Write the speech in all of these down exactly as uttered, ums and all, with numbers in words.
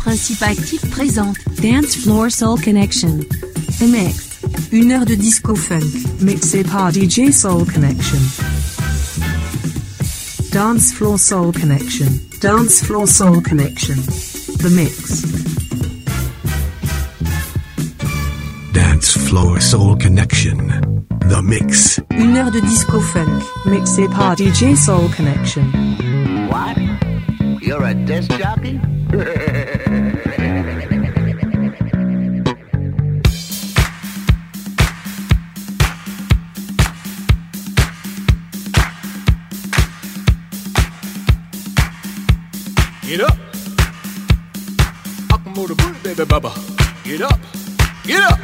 Principe Actif présente Dance Floor Soul Connection. M X. Une heure de disco funk. Mixé par D J Soul Connection. Dance Floor Soul Connection. Dance Floor Soul Connection. The Mix. Dance Floor Soul Connection. The Mix. Une heure de disco funk. Mixé par D J Soul Connection. What? You're a disc jockey? Get up. I can move the booty, baby bubba. Get up. Get up.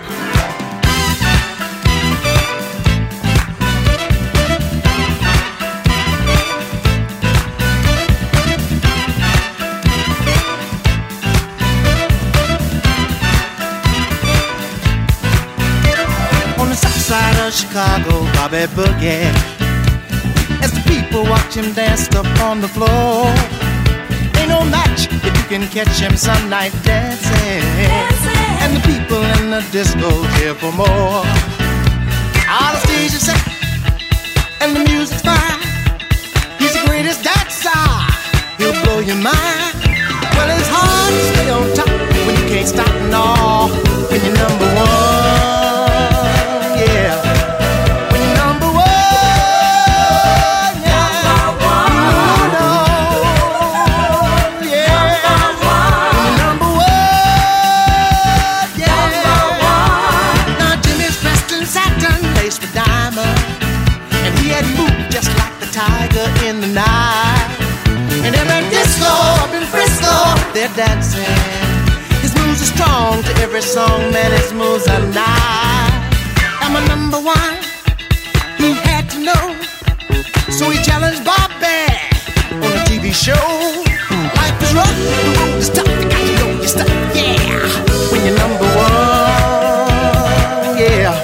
On the south side of Chicago, Bobby Boogie, as the people watch him dance up on the floor. Ain't no match if you can catch him some night dancing, dancing. And the people in the disco cheer for more. All the stage is set and the music's fine. He's the greatest dancer, he'll blow your mind. Well, it's hard to stay on top when you can't stop and all. When you're number one, yeah. When you're number one, yeah. Number one. You know. Tiger in the night, and every disco up in Frisco, they're dancing. His moves are strong to every song, man, his moves are nice. I'm a number one, he had to know, so he challenged Bobby on a T V show. Life is rough, the road is tough, you got to know your stuff, yeah. When you're number one, yeah.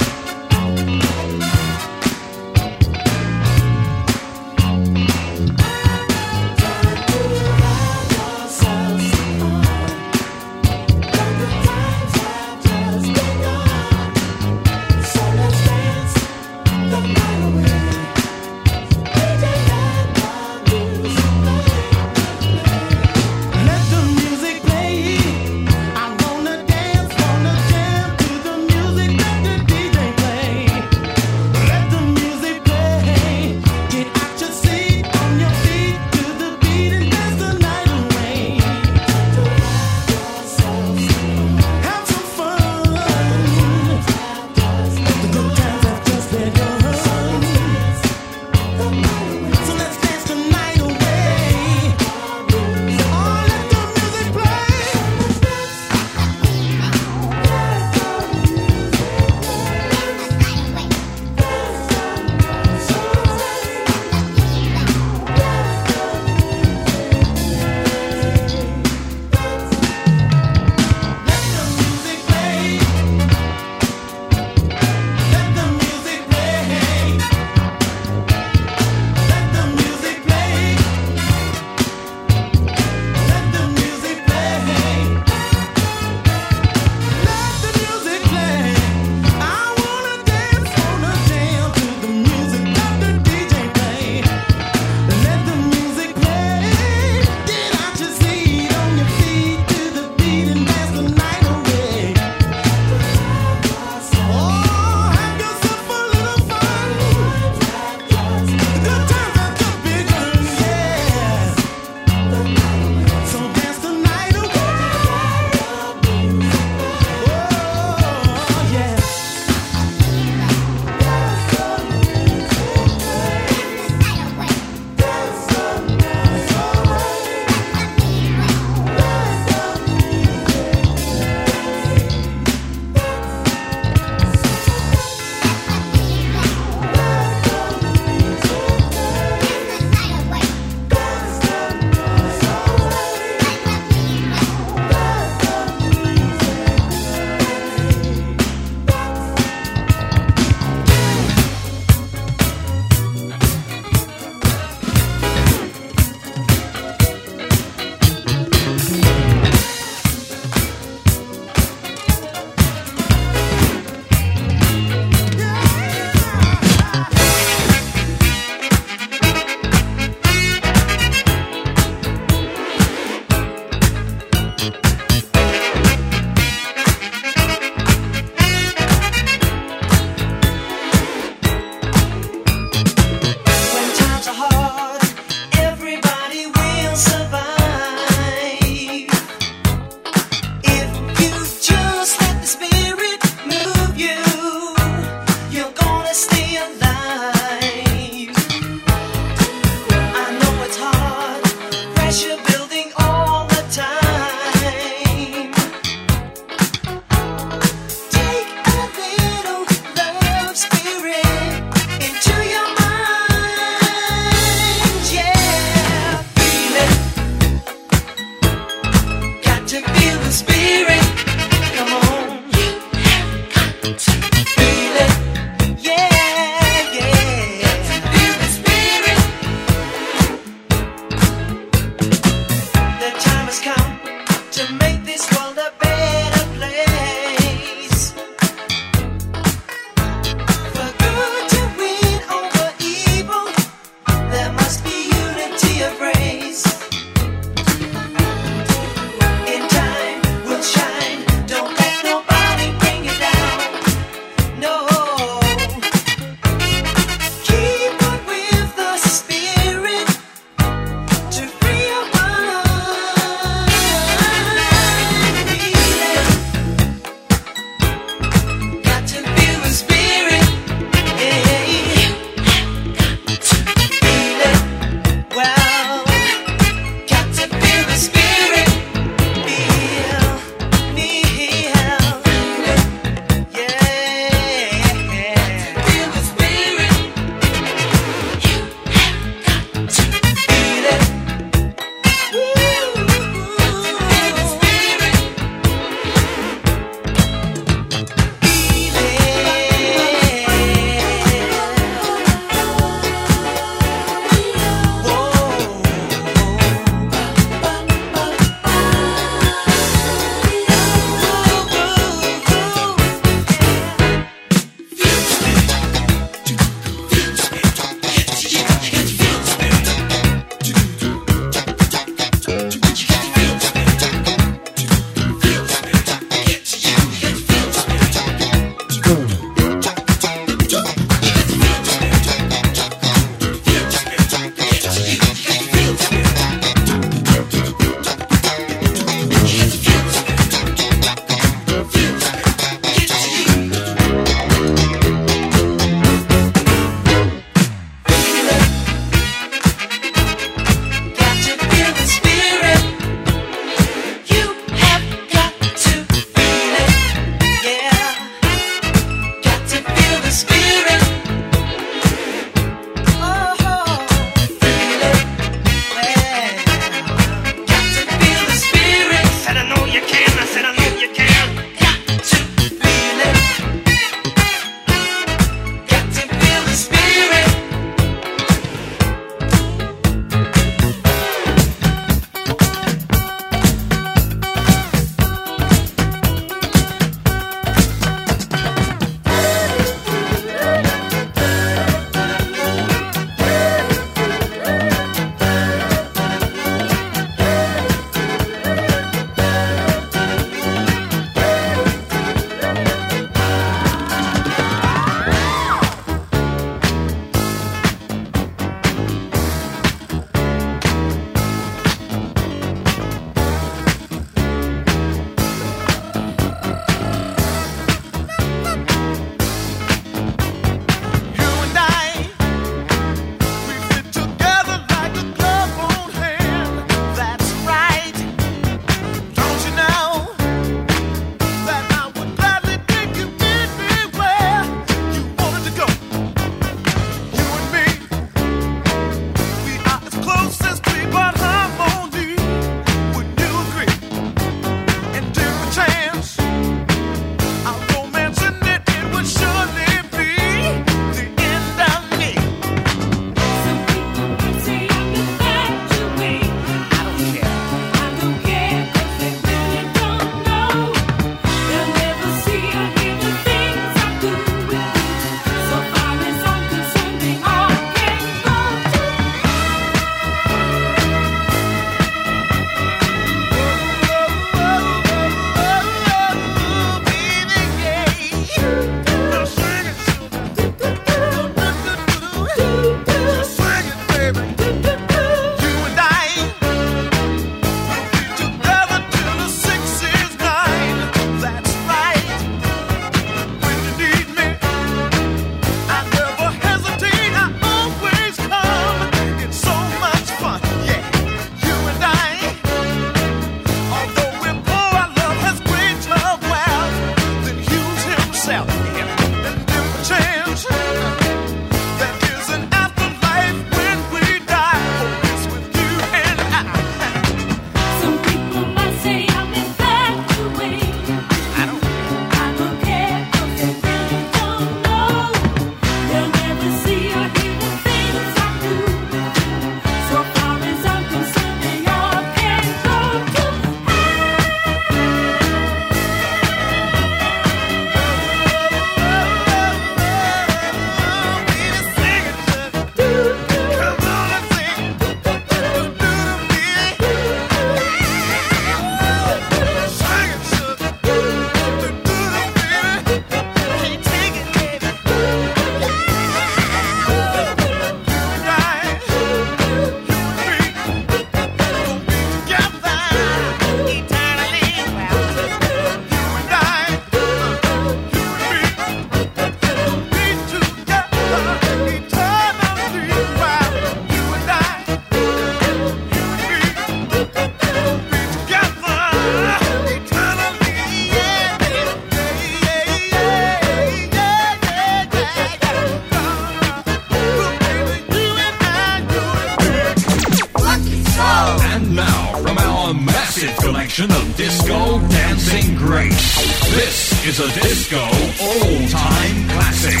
collection of disco dancing greats. This is a disco old-time classic.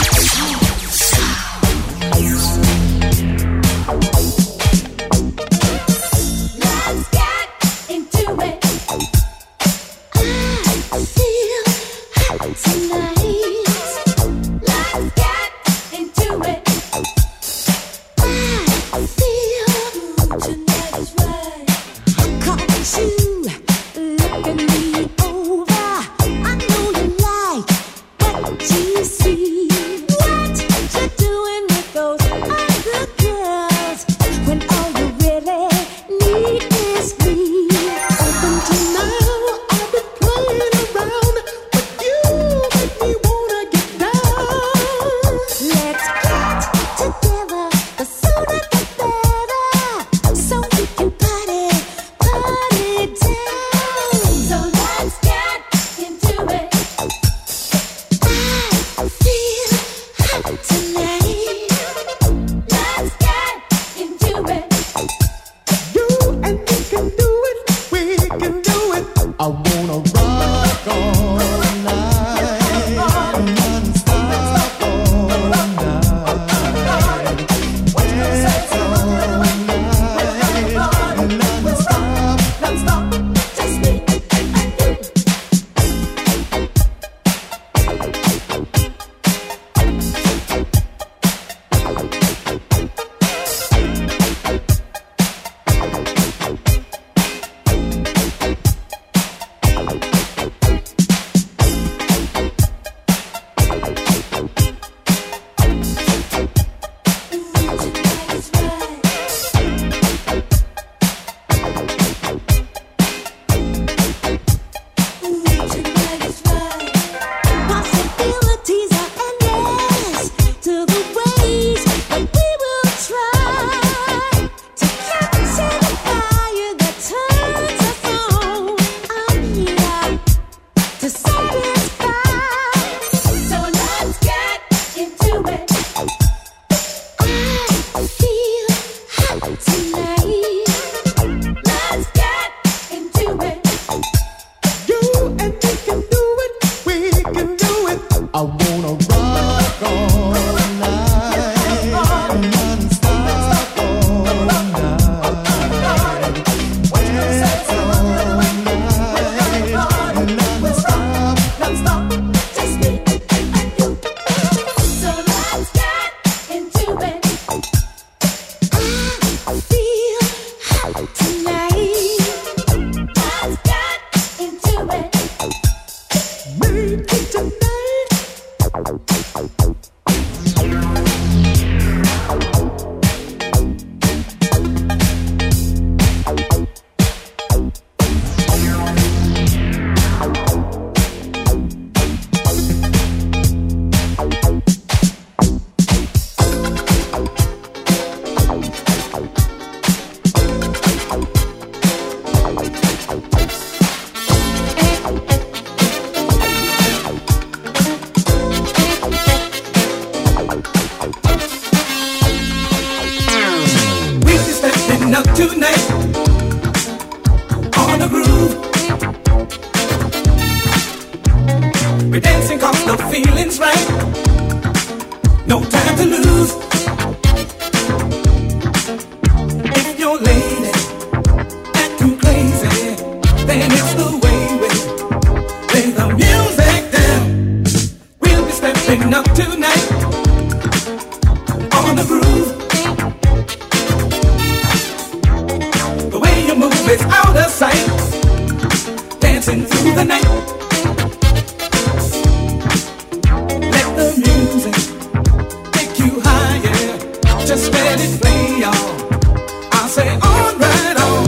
Let's get into it. I feel hot tonight. Let's get into it. I feel tonight is right. Cause you looking me over. I know you like what you see. What you doing with those other girls when all you really need is me? Open to now, I've been playing around, but you make me wanna get down. Let's get together, the sooner the better, so we can party, party down. So let's get into it. I feel hot tonight. Let's get into it. You and me can do it, we can do it. I wanna rock all night, non-stop all night. Dance all night, non-stop. Non-stop, just me and you. Tonight is right. Tonight is right. Possibilities are endless to the ways that we will try to capture the fire that turns us on. I'm here to satisfy. So let's get into it. I feel hot tonight. Let's get into it. You and me can do it, we can do it. I wanna rock all night, non-stop all night. Dance all night, non-stop. Non-stop, just me and you. So let's get into it. I feel hot tonight. Let's get into it. Make it tonight. We be stepping up tonight on the groove. We're dancing 'cause the feeling's right. No time to lose. If your lady acting crazy, then it's the way we lay the music down. We'll be stepping up tonight on the groove. The way you move is out of sight, dancing through the night. Let the music take you higher, just let it play, y'all. I'll say on right on.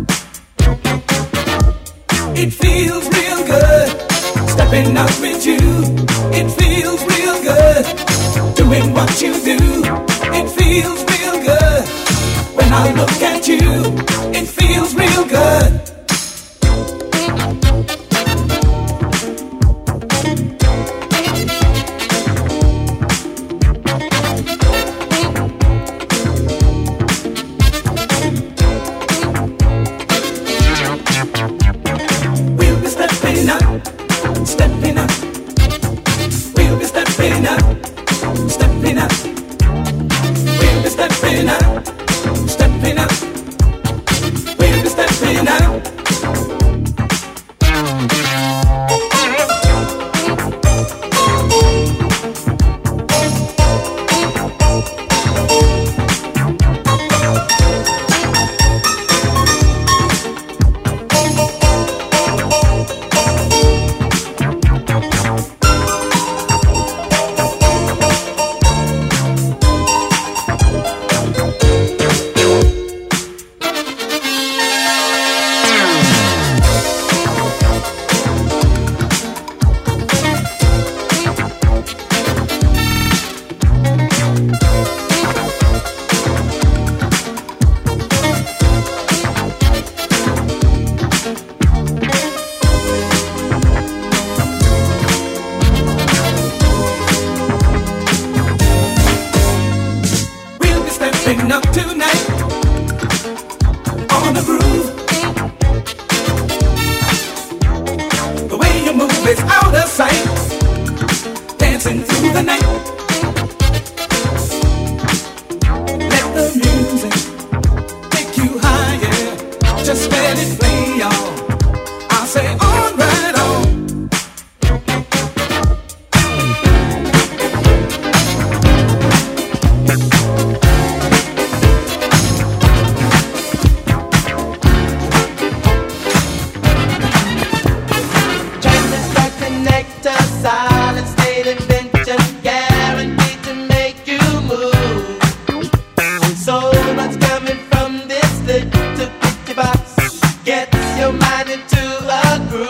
It feels real good, stepping out with you. It feels real good, doing what you do. It feels real good. When I look at you, it feels real good. stepping out. Stepping up tonight on the groove. The way you move is out of sight, dancing through the night. Let the music take you higher, just let it play, y'all. I say on right on. Silent state invention, guaranteed to make you move. So much coming from this little picture box gets your mind into a groove.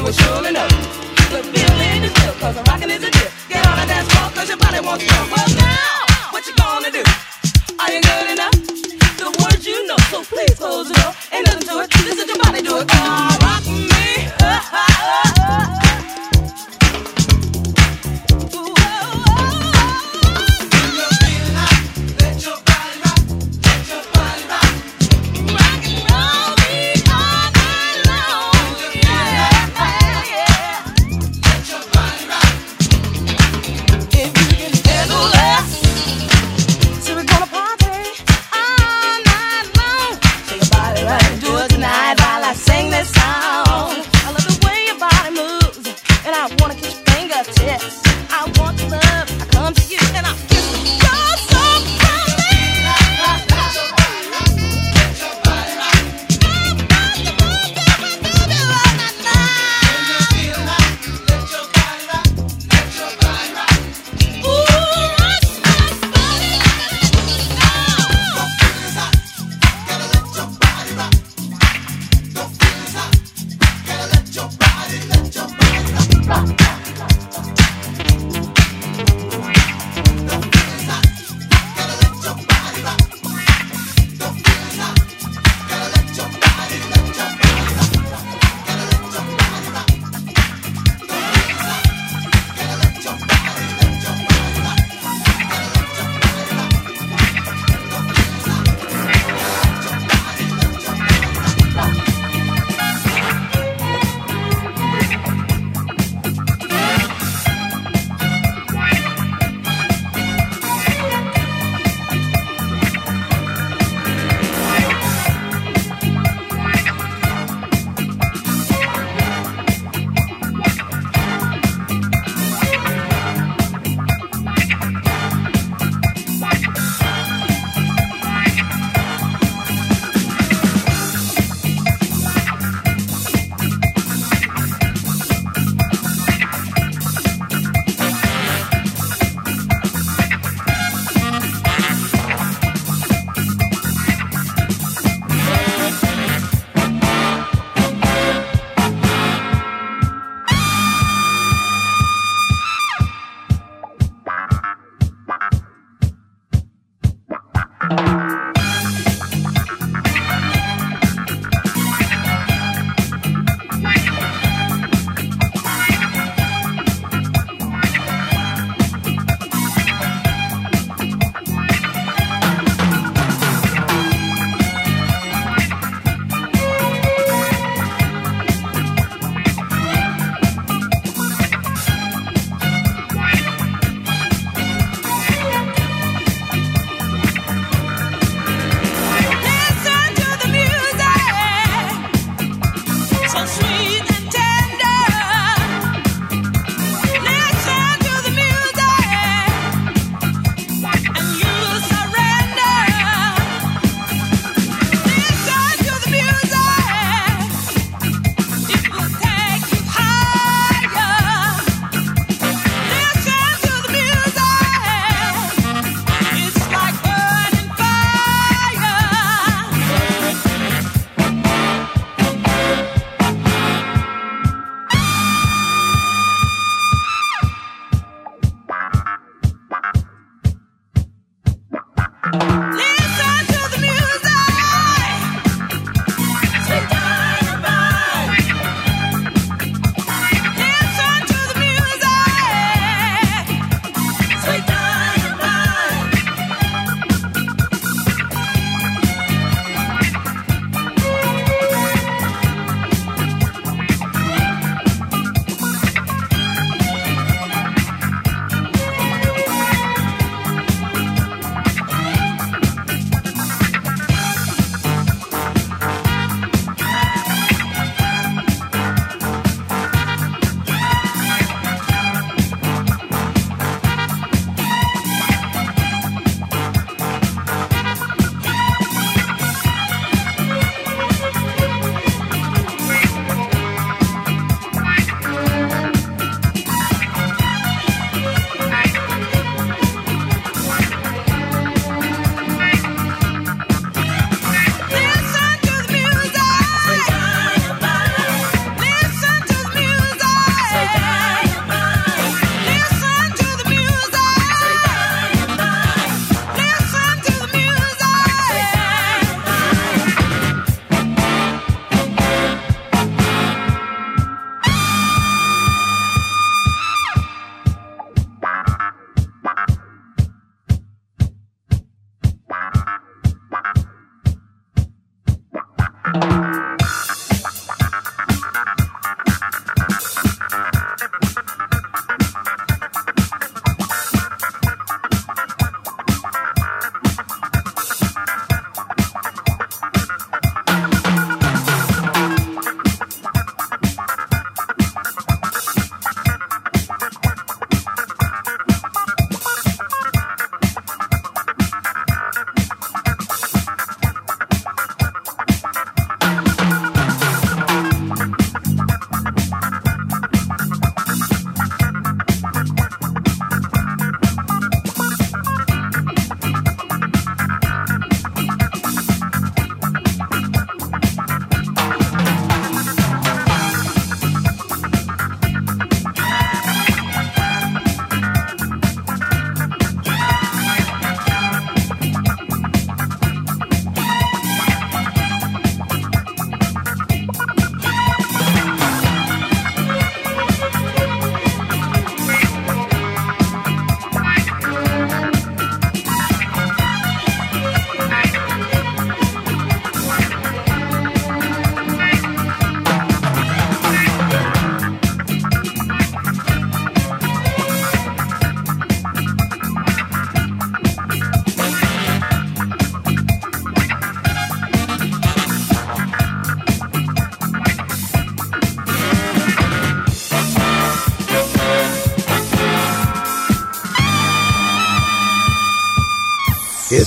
will surely know. The feeling is real, cause rockin' is a dip. Get on the dance floor, cause your body wants to go. Well now, what you gonna do? Are you good enough? The words you know, so please close the door. Ain't nothing to it, listen to your body do it. Come on, rock me. Uh, uh, uh, uh. Sing this song.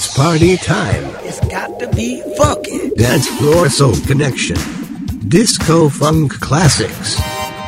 It's party time. It's got to be funky. Dance Floor Soul Connection. Disco Funk Classics.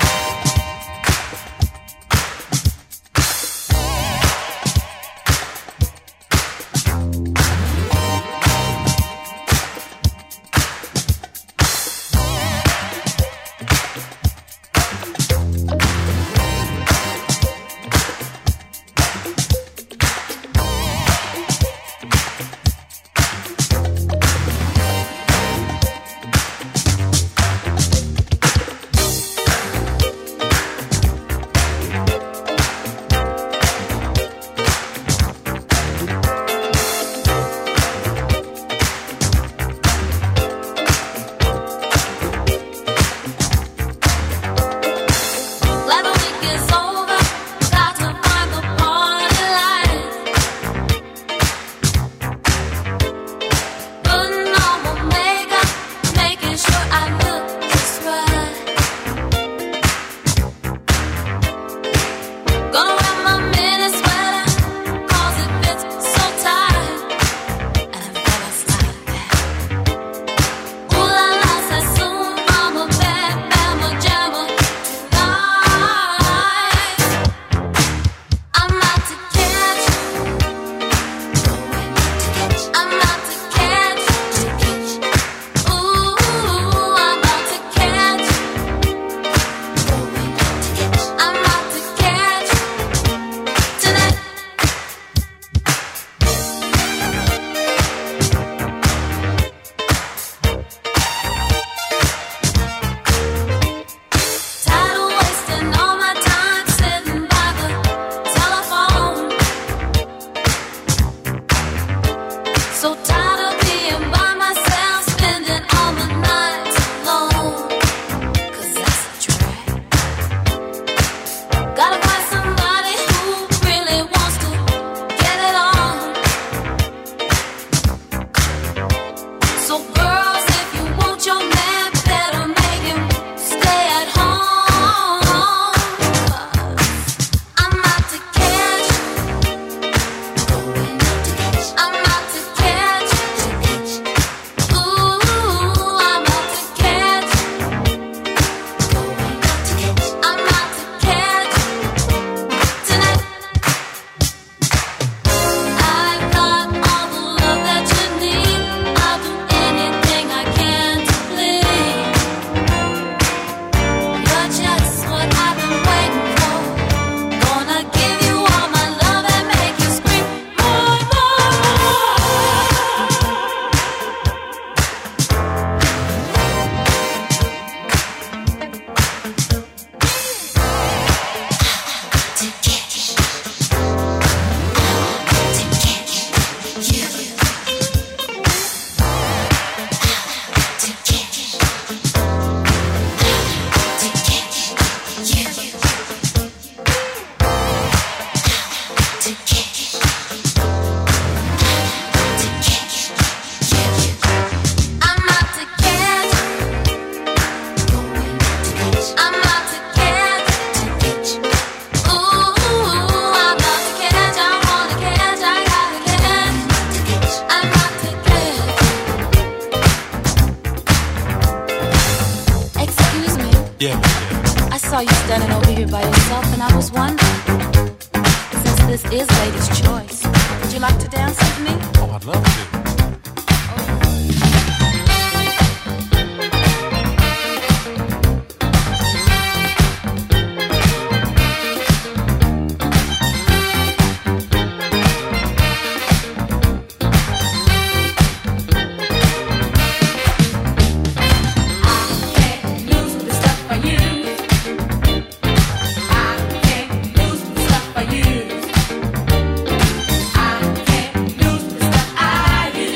Yeah, yeah. I saw you standing over here by yourself, and I was wondering, since this is Ladies' Choice, would you like to dance with me? Oh, I'd love to. I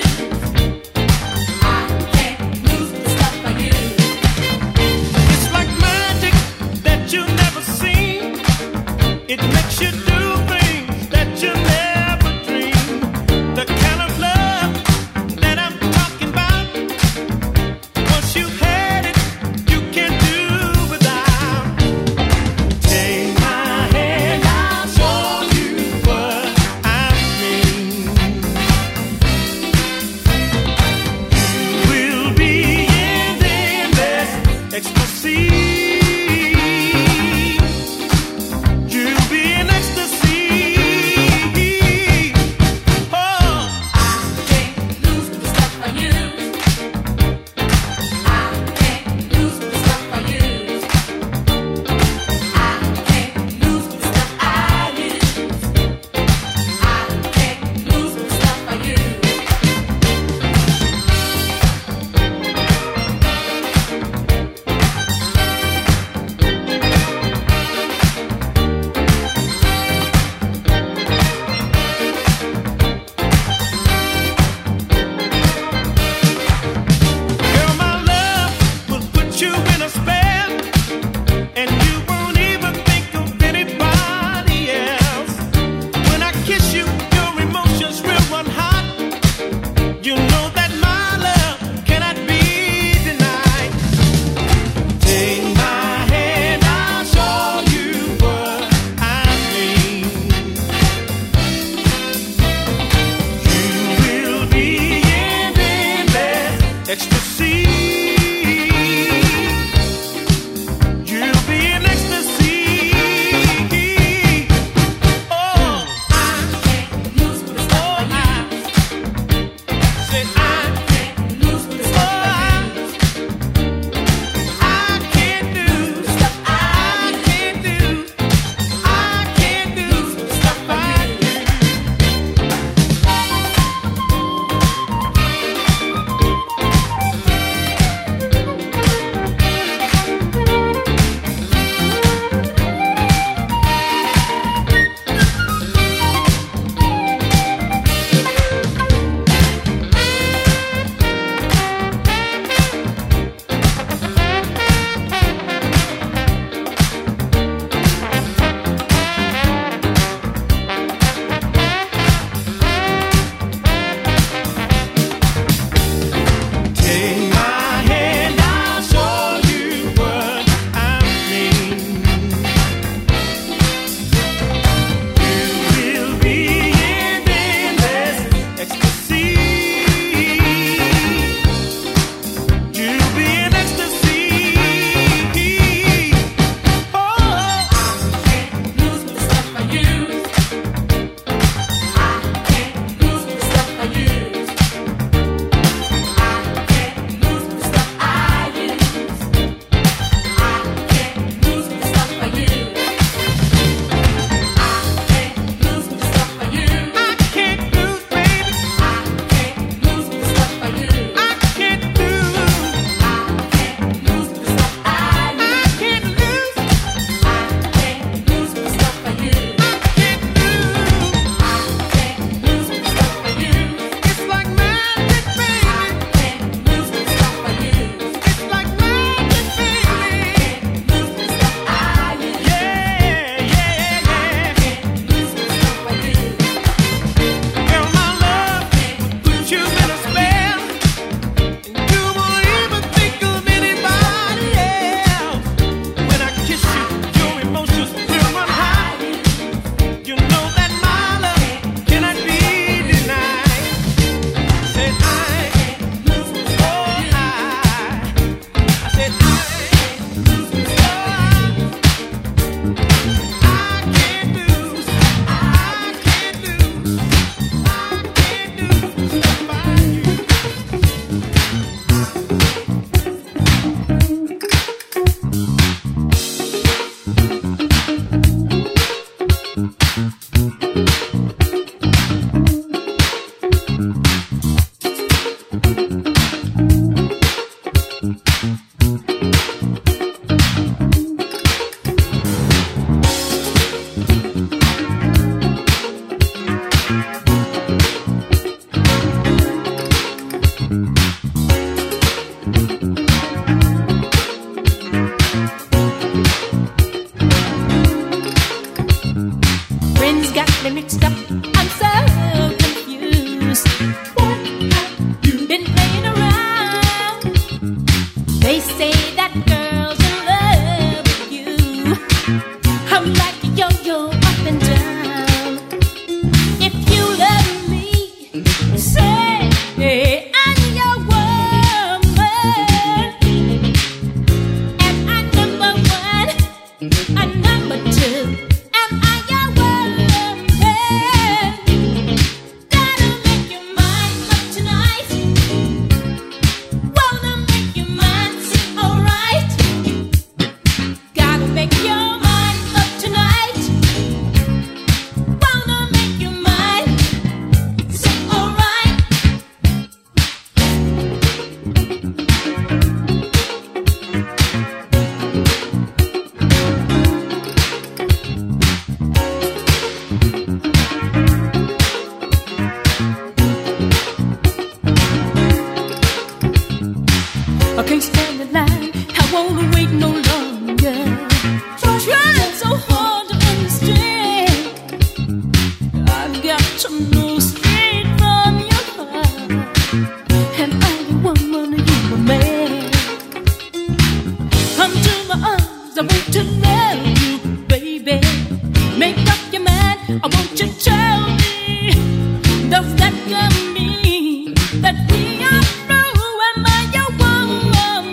no longer. Trying so hard to understand. I've got to know straight from your heart. And I'm the woman you were man. Come to my arms, I want to know you, baby. Make up your mind, I want you to tell me. Does that mean that we are through? Am I your woman?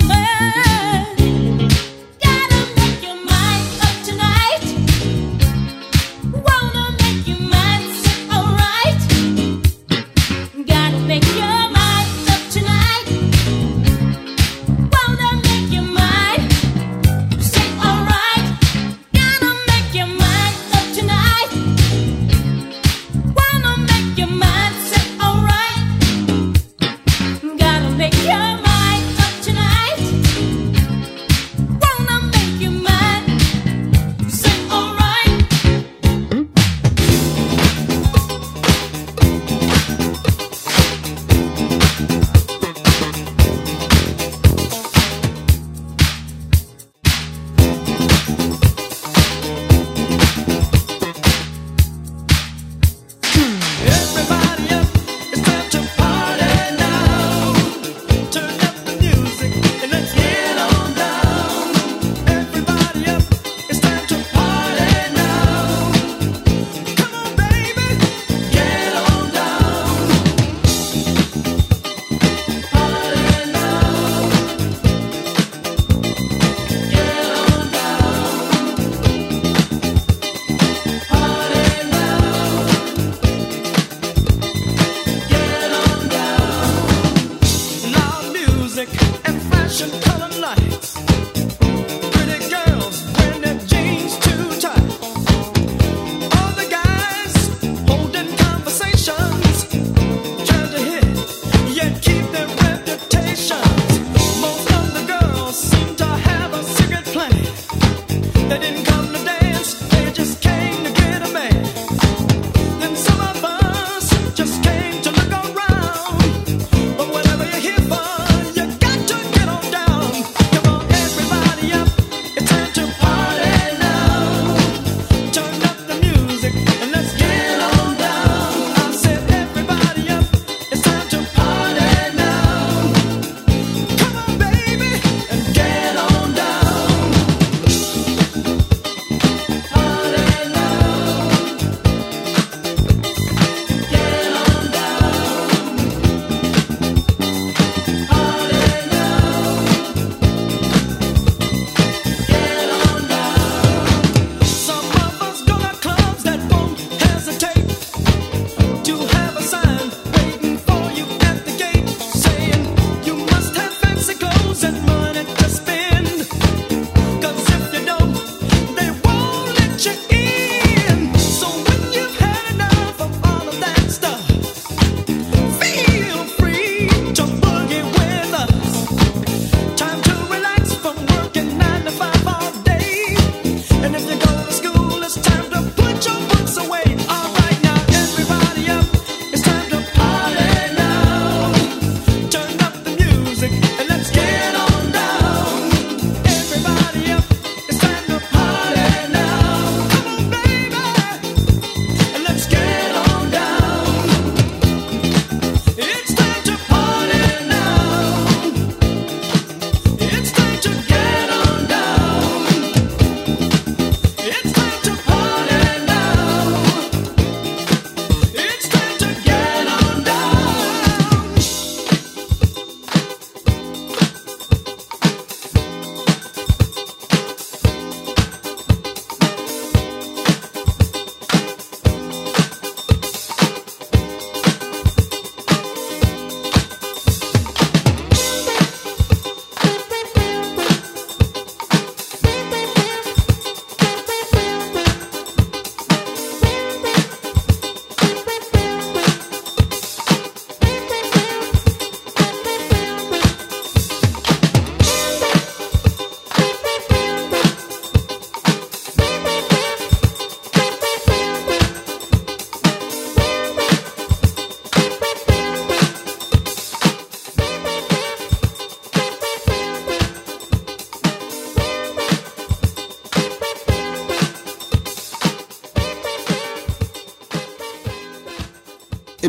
Gotta make your mind up tonight. Wanna make your mind say alright. Gotta make your mind up tonight. Wanna make your mind say alright. Gotta make your mind up tonight.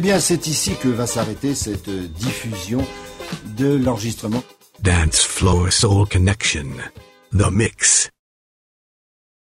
bien, c'est ici que va s'arrêter cette diffusion de l'enregistrement. Dance Floor Soul Connection. The Mix.